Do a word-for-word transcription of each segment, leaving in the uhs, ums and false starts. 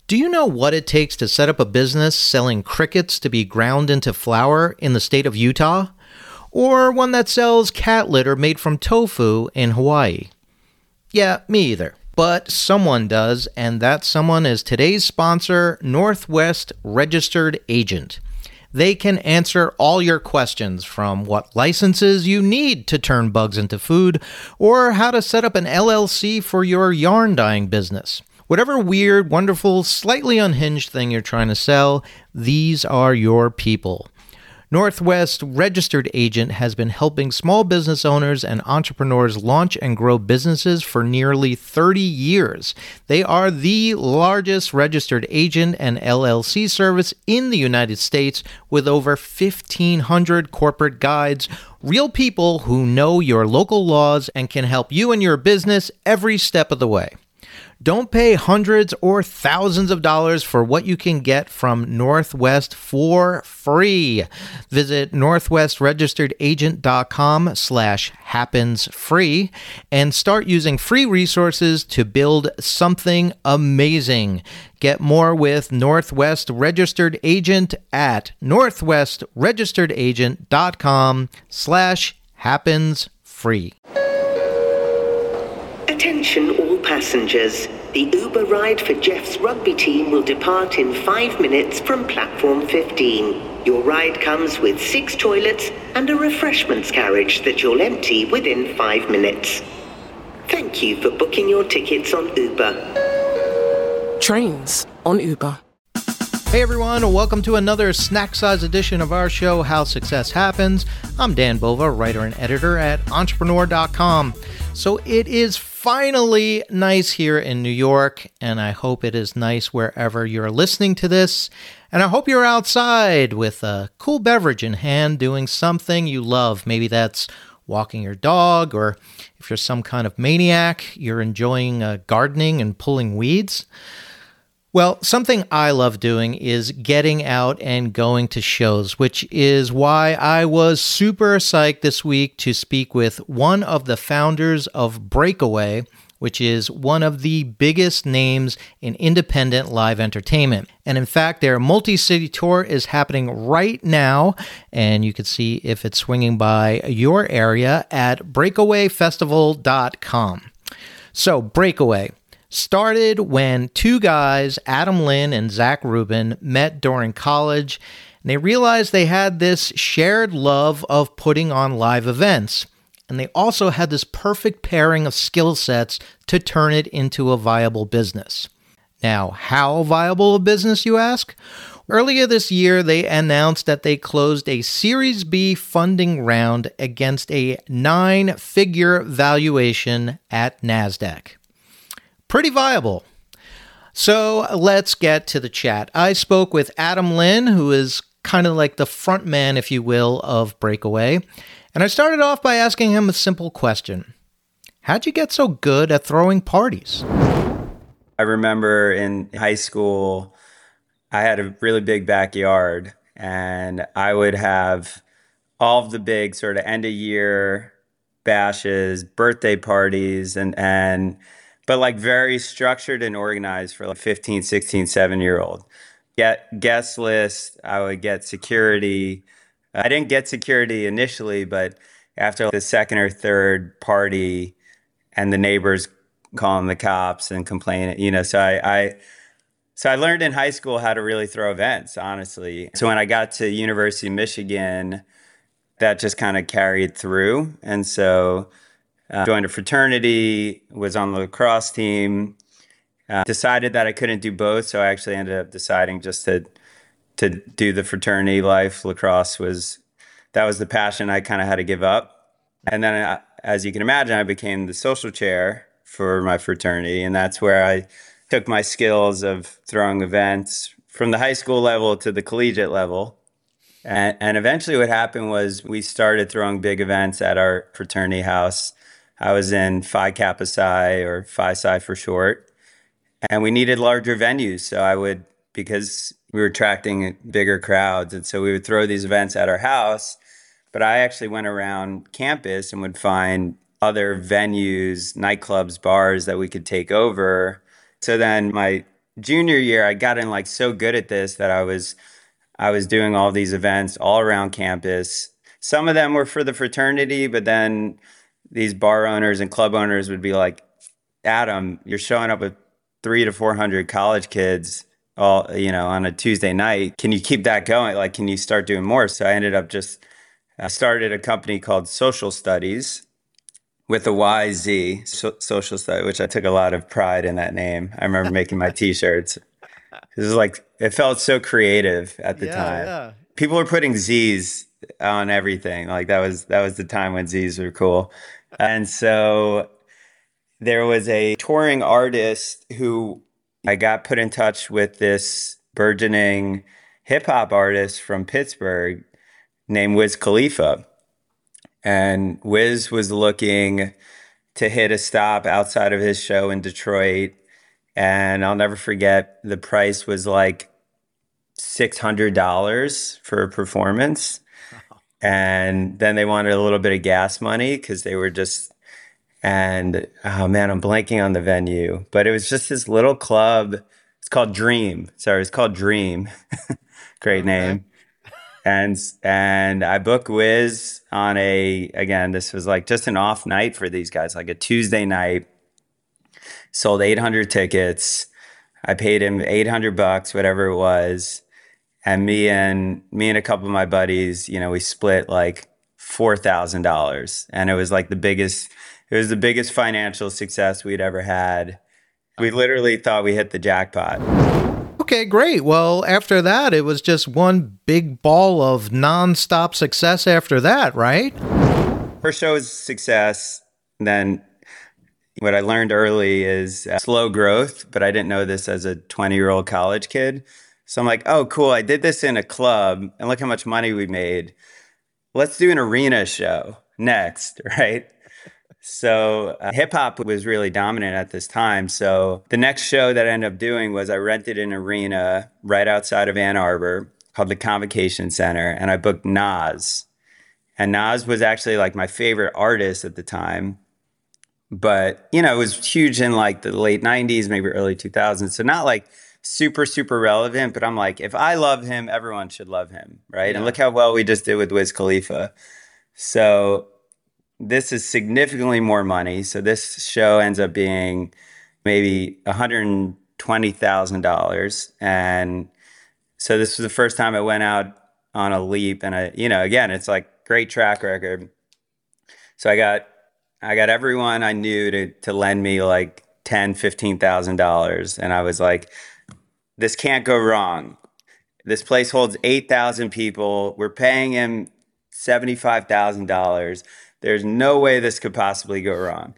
Do you know what it takes to set up a business selling crickets to be ground into flour in the state of Utah? Or one that sells cat litter made from tofu in Hawaii? Yeah, me either. But someone does, and that someone is today's sponsor, Northwest Registered Agent. They can answer all your questions, from what licenses you need to turn bugs into food, or how to set up an L L C for your yarn dyeing business. Whatever weird, wonderful, slightly unhinged thing you're trying to sell, these are your people. Northwest Registered Agent has been helping small business owners and entrepreneurs launch and grow businesses for nearly thirty years. They are the largest registered agent and L L C service in the United States, with over fifteen hundred corporate guides, real people who know your local laws and can help you and your business every step of the way. Don't pay hundreds or thousands of dollars for what you can get from Northwest for free. Visit northwestregisteredagent.com slash happens free and start using free resources to build something amazing. Get more with Northwest Registered Agent at northwestregisteredagent.com slash happens free. Attention all passengers. The Uber ride for Jeff's rugby team will depart in five minutes from platform fifteen. Your ride comes with six toilets and a refreshments carriage that you'll empty within five minutes. Thank you for booking your tickets on Uber. Trains on Uber. Hey everyone, welcome to another snack-size edition of our show, How Success Happens. I'm Dan Bova, writer and editor at entrepreneur dot com. So it is finally nice here in New York, and I hope it is nice wherever you're listening to this. And I hope you're outside with a cool beverage in hand doing something you love. Maybe that's walking your dog, or if you're some kind of maniac, you're enjoying uh, gardening and pulling weeds. Well, something I love doing is getting out and going to shows, which is why I was super psyched this week to speak with one of the founders of Breakaway, which is one of the biggest names in independent live entertainment. And in fact, their multi-city tour is happening right now, and you can see if it's swinging by your area at breakaway festival dot com. So, Breakaway started when two guys, Adam Lin and Zach Rubin, met during college, and they realized they had this shared love of putting on live events. And they also had this perfect pairing of skill sets to turn it into a viable business. Now, how viable a business, you ask? Earlier this year, they announced that they closed a Series B funding round against a nine-figure valuation at NASDAQ. Pretty viable. So let's get to the chat. I spoke with Adam Lin, who is kind of like the front man, if you will, of Breakaway. And I started off by asking him a simple question. How'd you get so good at throwing parties? I remember in high school, I had a really big backyard, and I would have all of the big sort of end of year bashes, birthday parties, and, and, but like very structured and organized for like fifteen, sixteen, seven year old. Get guest list. I would get security. I didn't get security initially, but after the second or third party and the neighbors calling the cops and complaining, you know, so I, I, so I learned in high school how to really throw events, honestly. So when I got to University of Michigan, that just kind of carried through. And so uh, joined a fraternity, was on the lacrosse team, uh, decided that I couldn't do both. So I actually ended up deciding just to to do the fraternity life. Lacrosse was, that was the passion I kind of had to give up. And then, I, as you can imagine, I became the social chair for my fraternity. And that's where I took my skills of throwing events from the high school level to the collegiate level. And, and eventually what happened was we started throwing big events at our fraternity house. I was in Phi Kappa Psi, or Phi Psi for short. And we needed larger venues. So I would, because we were attracting bigger crowds. And so we would throw these events at our house. But I actually went around campus and would find other venues, nightclubs, bars that we could take over. So then my junior year, I got in like so good at this that I was I was doing all these events all around campus. Some of them were for the fraternity, but then these bar owners and club owners would be like, Adam, you're showing up with three to four hundred college kids all, you know, on a Tuesday night. Can you keep that going? Like, can you start doing more? So I ended up just, I started a company called Social Studies with a Y Z, so, Social Study, which I took a lot of pride in that name. I remember making my t-shirts. It was like, it felt so creative at the yeah, time. Yeah. People were putting Z's on everything. Like that was, that was the time when Z's were cool. And so there was a touring artist who I got put in touch with this burgeoning hip hop artist from Pittsburgh named Wiz Khalifa. And Wiz was looking to hit a stop outside of his show in Detroit. And I'll never forget, the price was like six hundred dollars for a performance. And then they wanted a little bit of gas money because they were just, and oh man, I'm blanking on the venue, but it was just this little club. It's called Dream. Sorry, it's called Dream. Great okay. name. And and I booked Wiz on a, again, this was like just an off night for these guys, like a Tuesday night. Sold eight hundred tickets. I paid him eight hundred bucks, whatever it was. And me and me and a couple of my buddies, you know, we split like four thousand dollars. And it was like the biggest, it was the biggest financial success we'd ever had. We literally thought we hit the jackpot. Okay, great. Well, after that, it was just one big ball of nonstop success after that, right? First show was success. Then what I learned early is uh, slow growth, but I didn't know this as a twenty-year-old college kid. So I'm like, oh, cool. I did this in a club, and look how much money we made. Let's do an arena show next, right? So uh, hip hop was really dominant at this time. So the next show that I ended up doing was I rented an arena right outside of Ann Arbor called the Convocation Center, and I booked Nas. And Nas was actually like my favorite artist at the time. But, you know, it was huge in like the late nineties, maybe early two thousands. So not like super, super relevant. But I'm like, if I love him, everyone should love him, right? Yeah. And look how well we just did with Wiz Khalifa. So this is significantly more money. So this show ends up being maybe one hundred twenty thousand dollars. And so this was the first time I went out on a leap. And I, you know, again, it's like great track record. So I got I got everyone I knew to to lend me like ten, fifteen thousand dollars, and I was like, "This can't go wrong. This place holds eight thousand people. We're paying him seventy-five thousand dollars. There's no way this could possibly go wrong."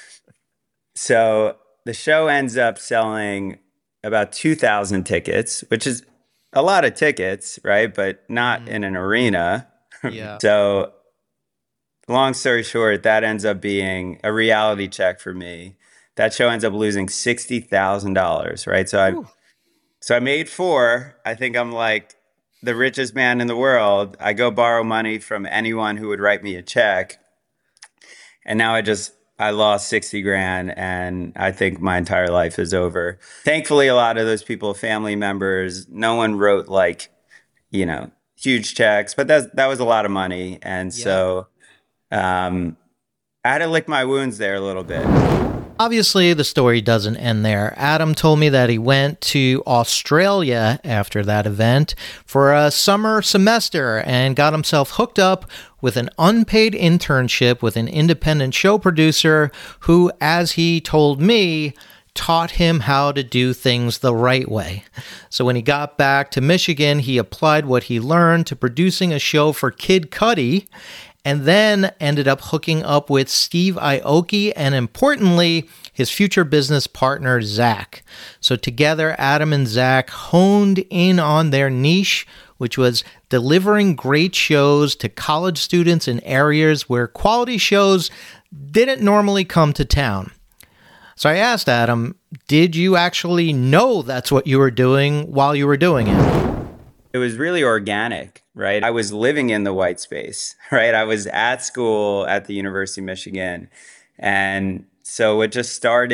So the show ends up selling about two thousand tickets, which is a lot of tickets, right? But not mm. in an arena. Yeah. So long story short, that ends up being a reality check for me. That show ends up losing sixty thousand dollars, right? So I, Ooh. so I made four. I think I'm like the richest man in the world. I go borrow money from anyone who would write me a check. And now I just, I lost sixty grand, and I think my entire life is over. Thankfully, a lot of those people, family members, no one wrote like, you know, huge checks, but that, that was a lot of money. And yeah. so Um, I had to lick my wounds there a little bit. Obviously, the story doesn't end there. Adam told me that he went to Australia after that event for a summer semester and got himself hooked up with an unpaid internship with an independent show producer who, as he told me, taught him how to do things the right way. So when he got back to Michigan, he applied what he learned to producing a show for Kid Cudi, and then ended up hooking up with Steve Aoki and, importantly, his future business partner, Zach. So together, Adam and Zach honed in on their niche, which was delivering great shows to college students in areas where quality shows didn't normally come to town. So I asked Adam, did you actually know that's what you were doing while you were doing it? It was really organic, right? I was living in the white space, right? I was at school at the University of Michigan. And so it just started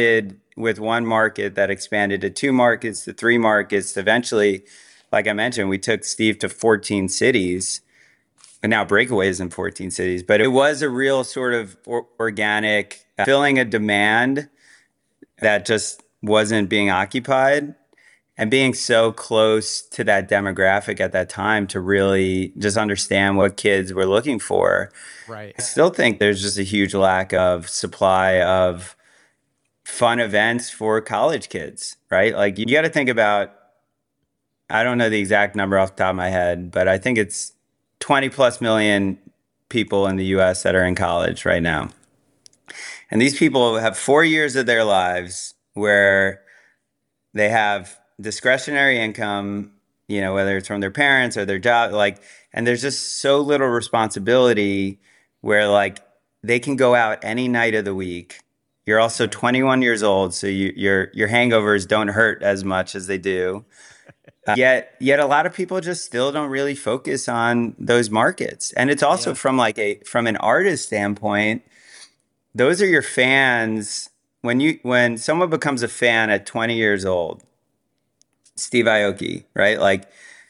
with one market that expanded to two markets, to three markets. Eventually, like I mentioned, we took Steve to fourteen cities, and now Breakaway is in fourteen cities. But it was a real sort of or- organic, uh, filling a demand that just wasn't being occupied, and being so close to that demographic at that time to really just understand what kids were looking for. Right. I still think there's just a huge lack of supply of fun events for college kids, right? Like you got to think about, I don't know the exact number off the top of my head, but I think it's twenty plus million people in the U S that are in college right now. And these people have four years of their lives where they have discretionary income, you know, whether it's from their parents or their job, like, and there's just so little responsibility where like they can go out any night of the week. You're also twenty-one years old, so you, your your hangovers don't hurt as much as they do. Uh, yet, yet a lot of people just still don't really focus on those markets. And it's also yeah. from like a from an artist standpoint, those are your fans. When you when someone becomes a fan at twenty years old, Steve Aoki, right? Like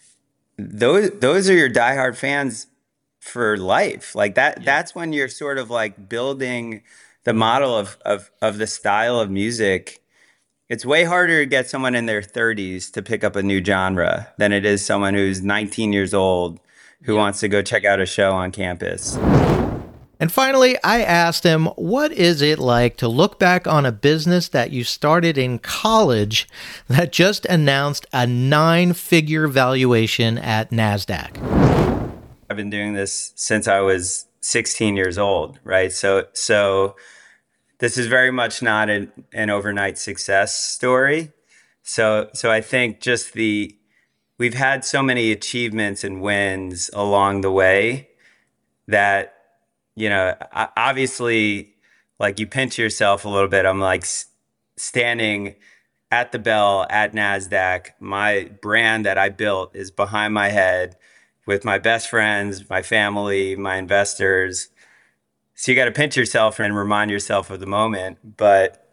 those those are your diehard fans for life. Like that. Yeah. That's when you're sort of like building the model of, of, of the style of music. It's way harder to get someone in their thirties to pick up a new genre than it is someone who's nineteen years old who yeah. wants to go check out a show on campus. And finally, I asked him, what is it like to look back on a business that you started in college that just announced a nine-figure valuation at NASDAQ? I've been doing this since I was sixteen years old, right? So, so this is very much not an, an overnight success story. So, so I think just the, we've had so many achievements and wins along the way that, you know, obviously like you pinch yourself a little bit. I'm like standing at the bell at NASDAQ. My brand that I built is behind my head with my best friends, my family, my investors. So you got to pinch yourself and remind yourself of the moment. But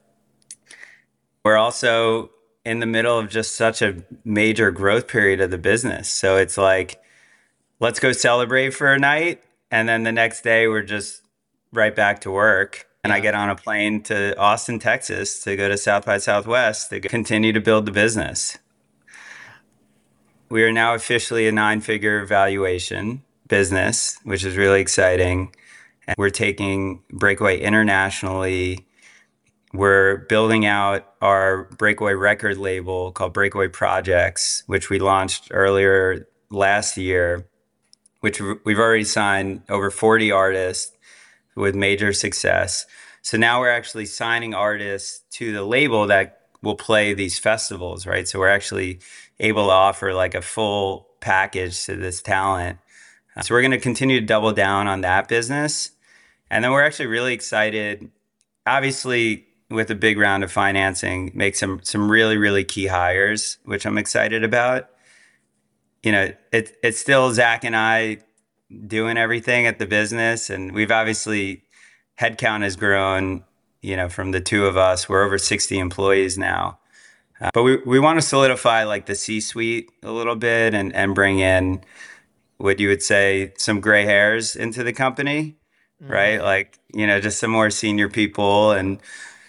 we're also in the middle of just such a major growth period of the business. So it's like, let's go celebrate for a night. And then the next day we're just right back to work. And yeah. I get on a plane to Austin, Texas to go to South by Southwest to continue to build the business. We are now officially a nine-figure valuation business, which is really exciting. And we're taking Breakaway internationally. We're building out our Breakaway record label called Breakaway Projects, which we launched earlier last year, which we've already signed over forty artists with major success. So now we're actually signing artists to the label that will play these festivals, right? So we're actually able to offer like a full package to this talent. So we're going to continue to double down on that business. And then we're actually really excited, obviously with a big round of financing, make some some really, really key hires, which I'm excited about. You know, it, it's still Zach and I doing everything at the business. And we've obviously, headcount has grown, you know, from the two of us. We're over sixty employees now. Uh, but we, we want to solidify like the C-suite a little bit and, and bring in what you would say some gray hairs into the company, mm-hmm. right? Like, you know, just some more senior people. And,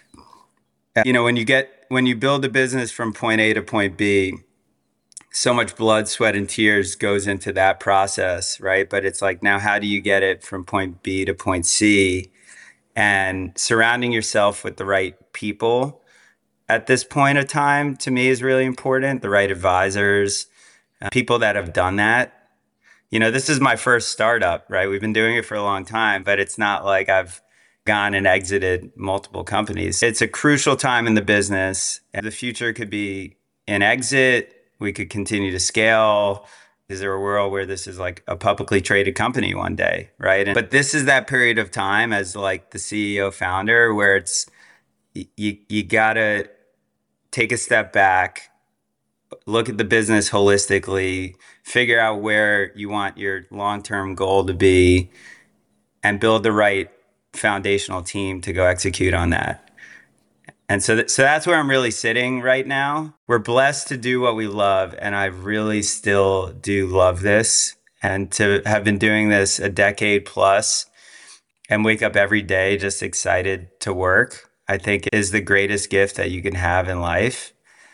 you know, when you get, when you build a business from point A to point B, so much blood, sweat, and tears goes into that process, right? But it's like, now how do you get it from point B to point C? And surrounding yourself with the right people at this point of time, to me, is really important. The right advisors, uh, people that have done that. You know, this is my first startup, right? We've been doing it for a long time, but it's not like I've gone and exited multiple companies. It's a crucial time in the business. And the future could be an exit. We could continue to scale. Is there a world where this is like a publicly traded company one day, right? And, but this is that period of time as like the C E O founder where it's, you, you gotta take a step back, look at the business holistically, figure out where you want your long-term goal to be, and build the right foundational team to go execute on that. And so, th- so that's where I'm really sitting right now. We're blessed to do what we love. And I really still do love this. And to have been doing this a decade plus and wake up every day just excited to work, I think is the greatest gift that you can have in life.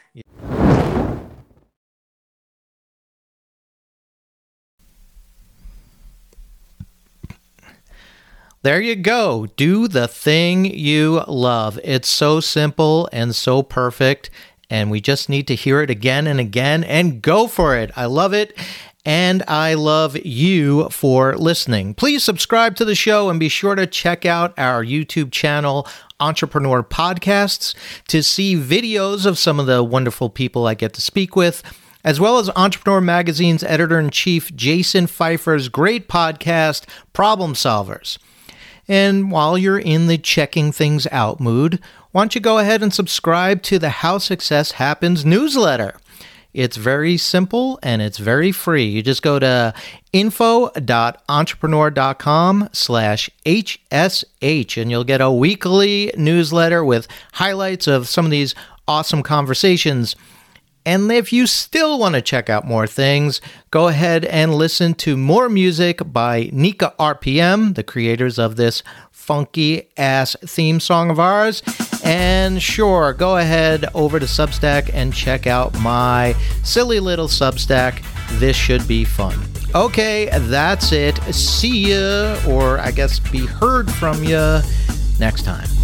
There you go. Do the thing you love. It's so simple and so perfect, and we just need to hear it again and again and go for it. I love it, and I love you for listening. Please subscribe to the show and be sure to check out our YouTube channel, Entrepreneur Podcasts, to see videos of some of the wonderful people I get to speak with, as well as Entrepreneur Magazine's editor-in-chief, Jason Pfeiffer's great podcast, Problem Solvers. And while you're in the checking things out mood, why don't you go ahead and subscribe to the How Success Happens newsletter. It's very simple and it's very free. You just go to info.entrepreneur.com slash HSH and you'll get a weekly newsletter with highlights of some of these awesome conversations. And if you still want to check out more things, go ahead and listen to more music by Nika R P M, the creators of this funky-ass theme song of ours. And sure, go ahead over to Substack and check out my silly little Substack. This should be fun. Okay, that's it. See ya, or I guess be heard from ya next time.